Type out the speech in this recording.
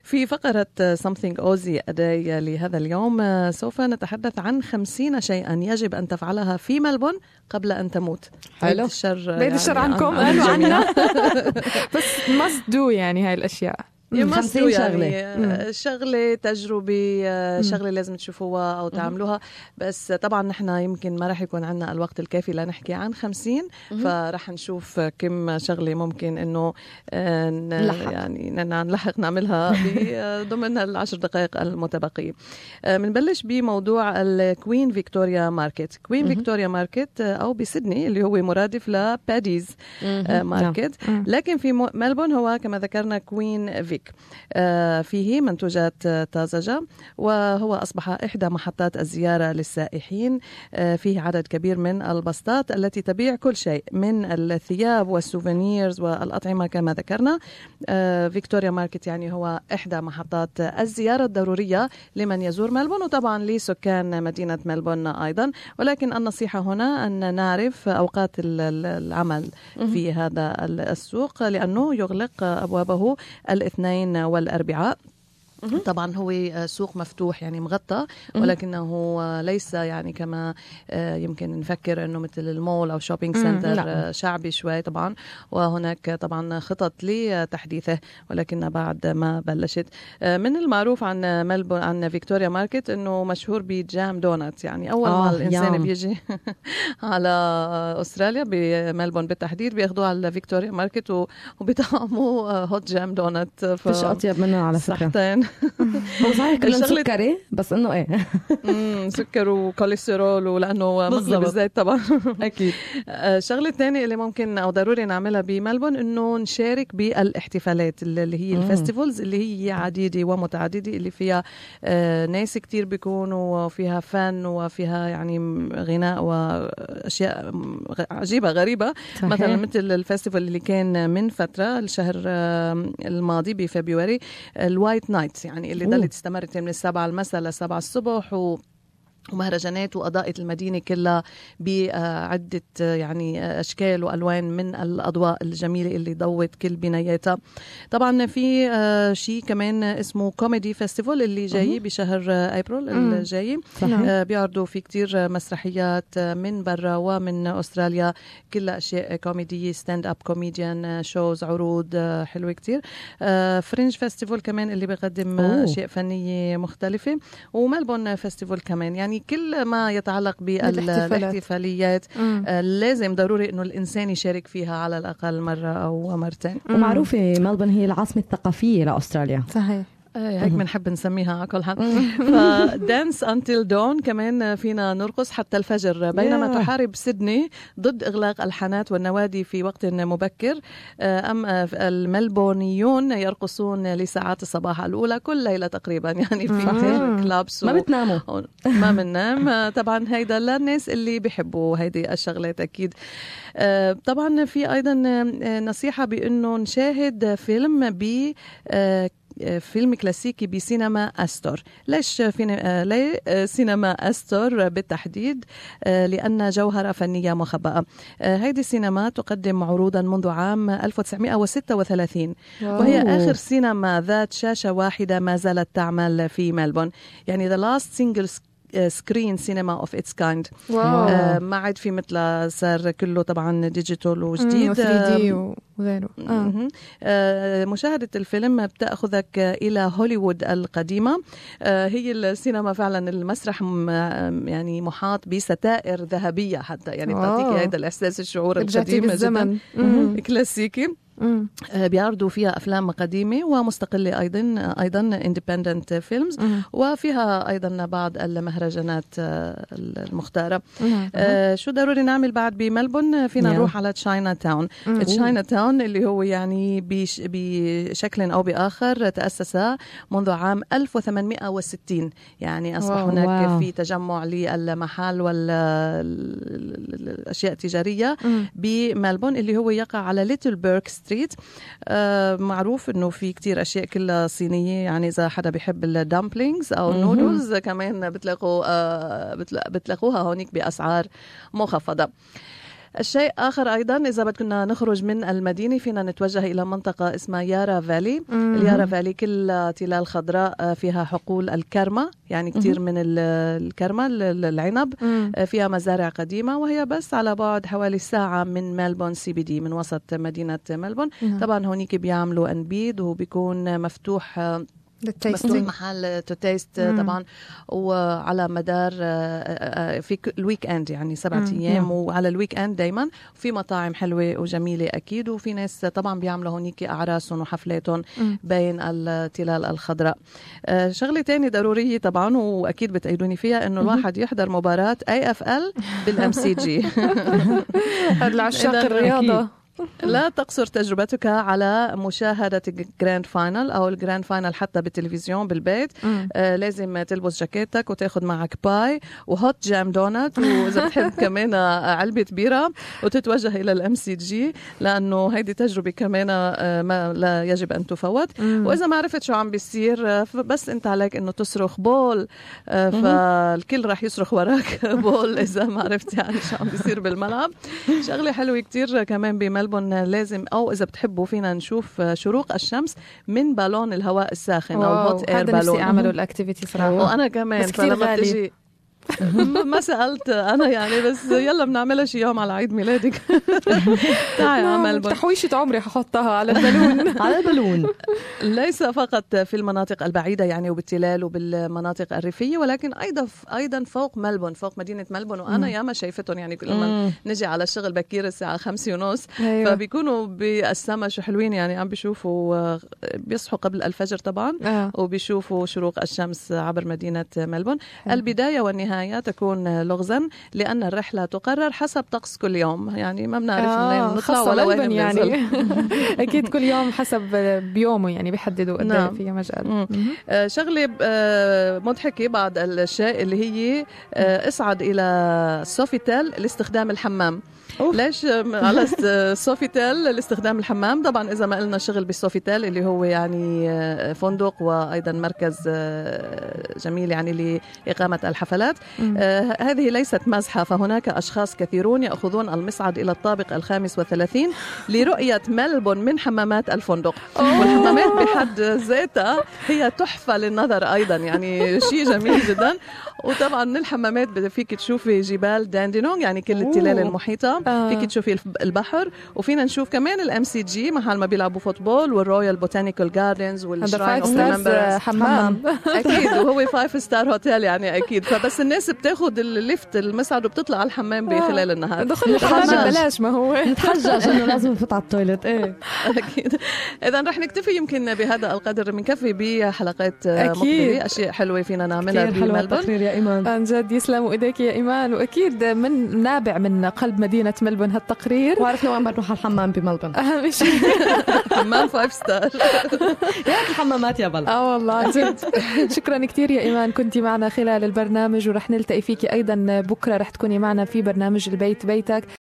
في فقرة Something Aussie أداي لهذا اليوم سوف نتحدث عن 50 شيئا يجب أن تفعلها في ملبون قبل أن تموت. حلو. بعيد الشر عنكم قالوا عنا بس must do يعني هاي الأشياء 50 شغلة يعني شغلة تجربة شغلة لازم تشوفوها أو تعملوها. بس طبعا نحن يمكن ما رح يكون عنا الوقت الكافي لنحكي عن 50 فرح نشوف كم شغلة ممكن إنه يعني نلحق نعملها ضمن 10 دقائق المتبقية. منبلش بموضوع الكوين فيكتوريا ماركت. كوين فيكتوريا ماركت أو بسيدني اللي هو مرادف لباديز ماركت، لكن في ملبون هو كما ذكرنا كوين فيك. فيه منتوجات طازجة وهو أصبح إحدى محطات الزيارة للسائحين. فيه عدد كبير من البسطات التي تبيع كل شيء من الثياب والسوفينيرز والأطعمة كما ذكرنا. فيكتوريا ماركت يعني هو إحدى محطات الزيارة الضرورية لمن يزور ملبون وطبعا لسكان مدينة ملبون أيضا. ولكن النصيحة هنا أن نعرف أوقات العمل في هذا السوق لأنه يغلق أبوابه الاثنين والأربعاء. طبعا هو سوق مفتوح يعني مغطى ولكنه ليس يعني كما يمكن نفكر انه مثل المول او شوبينج سنتر شعبي شوي طبعا. وهناك طبعا خطط لتحديثه ولكنها بعد ما بلشت. من المعروف عن ملبون عن فيكتوريا ماركت انه مشهور بجام دونات. يعني اول ما الانسان بيجي على استراليا بملبون بالتحديد بياخدوه على فيكتوريا ماركت وبيطعموا هوت جام دونات. فيش اطيب منه على فكرة. هو صحيح كلهم سكري بس انه ايه سكر وكوليسترول ولانه مغلي بالزيت طبعا اكيد. الشغله الثانيه اللي ممكن او ضروري نعملها بملبون انه نشارك بالاحتفالات اللي هي الفستيفالز اللي هي عديده ومتعدده اللي فيها ناس كتير بيكونوا وفيها فن وفيها يعني غناء واشياء عجيبه غريبه. صحيح. مثلا مثل الفستيفال اللي كان من فتره الشهر الماضي بفبراير الوايت نايت يعني اللي ضلت استمرت من 7 المساء ل7 الصبح ومهرجانات وأضاءت المدينة كلها بعدة يعني أشكال وألوان من الأضواء الجميلة اللي ضوت كل بناياتها. طبعا في شيء كمان اسمه كوميدي فيستيفال اللي جاي بشهر أبريل الجاي. بيعرضوا في كتير مسرحيات من برا ومن أستراليا كلها أشياء كوميدية ستاند أب كوميديان شوز عروض حلوة كتير. فرنج فيستيفال كمان اللي بيقدم أشياء فنية مختلفة وملبون فيستيفال كمان. يعني كل ما يتعلق بالاحتفاليات لازم ضروري انه الانسان يشارك فيها على الاقل مره او مرتين. ومعروفه ملبون هي العاصمه الثقافيه لاستراليا. صحيح. هيك بنحب نسميها على كل حال. فدانس أنتل دون كمان فينا نرقص حتى الفجر بينما تحارب سيدني ضد إغلاق الحانات والنوادي في وقت مبكر. أما الملبونيون يرقصون لساعات الصباح الأولى كل ليلة تقريبا. يعني في كتير كلابس ما بتناموا ما بننام. طبعا هيدا للناس اللي بيحبوا هيدي الشغلات أكيد. طبعا في أيضا نصيحة بأنه نشاهد فيلم فيلم كلاسيكي بسينما أستور. ليش سينما أستور بالتحديد؟ لأن جوهرة فنية مخبأة. هذه السينما تقدم عروضا منذ عام 1936 وهي آخر سينما ذات شاشة واحدة ما زالت تعمل في ملبون. يعني the last single screen cinema of its kind. ما عاد في مثله صار كله طبعا ديجيتال وجديد 3D وغيره. مشاهدة الفيلم بتأخذك إلى هوليوود القديمة. هي السينما فعلا المسرح يعني محاط بستائر ذهبية حتى يعني بتعطيك هذا الإحساس الشعور القديم جدا كلاسيكي. بيعرضوا فيها أفلام قديمة ومستقلة أيضا independent films وفيها أيضا بعض المهرجانات المختارة. شو ضروري نعمل بعد بملبون؟ فينا نروح على تشاينا تاون. تشاينا تاون اللي هو يعني بشكل أو بآخر تأسس منذ عام 1860. يعني أصبح هناك في تجمع للمحال والأشياء التجارية بملبون اللي هو يقع على ليتل بيرك ستريت. معروف انه في كتير اشياء كلها صينيه. يعني اذا حدا بيحب الدامبلينجز او النودلز كمان بتلاقوها هونيك باسعار مخفضه. الشيء آخر أيضا إذا بدنا نخرج من المدينة فينا نتوجه إلى منطقة اسمها يارا فالي. اليارا فالي كلها تلال خضراء فيها حقول الكرمة، يعني كتير من الكرمة العنب. فيها مزارع قديمة وهي بس على بعد حوالي ساعة من ملبون CBD، من وسط مدينة ملبون. طبعا هونيك بيعملوا أنبيد وبيكون مفتوح محل تو تيست طبعا، وعلى مدار في الويك اند يعني 7 أيام، وعلى الويك اند دايما في مطاعم حلوة وجميلة أكيد، وفي ناس طبعا بيعملوا هونيك أعراسهم وحفلاتهم بين التلال الخضراء. شغلة تاني ضرورية طبعا وأكيد بتأيدوني فيها إنه الواحد يحضر مباراة AFL بالMCG. هذا العشاق الرياضة. لا تقصر تجربتك على مشاهدة الجراند فاينل أو الجراند فاينل حتى بالتلفزيون بالبيت. لازم تلبس جاكيتك وتاخد معك باي وهوت جام دونات، وإذا بتحب كمان علبة بيرة، وتتوجه إلى الMCG لأنه هيدي تجربة كمان ما لا يجب أن تفوت. وإذا ما عرفت شو عم بيصير بس أنت عليك إنه تصرخ بول، فالكل راح يصرخ وراك بول إذا ما عرفت يعني شو عم بيصير بالملعب. شغلة حلوة كتير كمان بملبون لازم، أو إذا بتحبوا فينا نشوف شروق الشمس من بالون الهواء الساخن أو الهوت اير بالون. هذا نفسي أعملوا الأكتيفيتي صراحة، وأنا كمان. فلما تجي ما سألت أنا يعني، بس يلا بنعملها شي يوم على عيد ميلادك. تعي عمل تحويشة عمري ححطها على البالون. على البالون. ليس فقط في المناطق البعيدة يعني وبالتلال وبالمناطق الريفية، ولكن أيضا فوق ملبون، فوق مدينة ملبون. وأنا ياما شايفتهم يعني لما نجي على الشغل بكير الساعة 5:30 فبيكونوا بالسما شو حلوين يعني، عم بيشوفوا بيصحوا قبل الفجر طبعا وبيشوفوا شروق الشمس عبر مدينة ملبون. البداية والنهاية تكون لغزا لأن الرحلة تقرر حسب طقس كل يوم، يعني ما بنعرف منين نطلع ولا وين بننزل. يعني أكيد كل يوم حسب بيومه يعني بيحددوا قد ايه فيها مجال. شغلة مضحكة بعض الشيء اللي هي اصعد إلى سوفيتيل لاستخدام الحمام. ليش على سوفيتيل لاستخدام الحمام؟ طبعا إذا ما قلنا شغل بالسوفيتيل اللي هو يعني فندق وأيضا مركز جميل يعني لإقامة الحفلات. هذه ليست مزحة، فهناك أشخاص كثيرون يأخذون المصعد إلى الطابق 35 لرؤية ملبون من حمامات الفندق. والحمامات بحد ذاتها هي تحفة للنظر أيضا، يعني شيء جميل جدا. وطبعا من الحمامات فيك تشوفي جبال داندينونغ يعني كل التلال المحيطة، فيك تشوفي البحر، وفينا نشوف كمان الMCG محل ما بيلعبوا فوتبول، والرويال بوتانيكال جاردنز والشراين اوف ريمبرنس حمام اكيد، وهو 5 ستار هوتيل يعني اكيد. فبس الناس بتاخد الليفت المصعد وبتطلع على الحمام بخلال النهار. دخل الحمام ببلاش، ما هو نتحجج انه لازم نفوت على التويلت. ايه اكيد. اذا رح نكتفي يمكن بهذا القدر، بنكفي بحلقات مقبله اشياء حلوه فينا نعملها بملبون. يا إيمان عن جد يسلموا ايديك يا إيمان، واكيد من نابع من قلب مدينة ملبون هالتقرير، وعرفنا وين بنروح الحمام بملبون. اهم شيء حمام 5 ستار. يا الحمامات يا بلا. والله جد. شكرا كتير يا إيمان، كنتي معنا خلال البرنامج، ورح نلتقي فيكي ايضا بكره، رح تكوني معنا في برنامج البيت بيتك.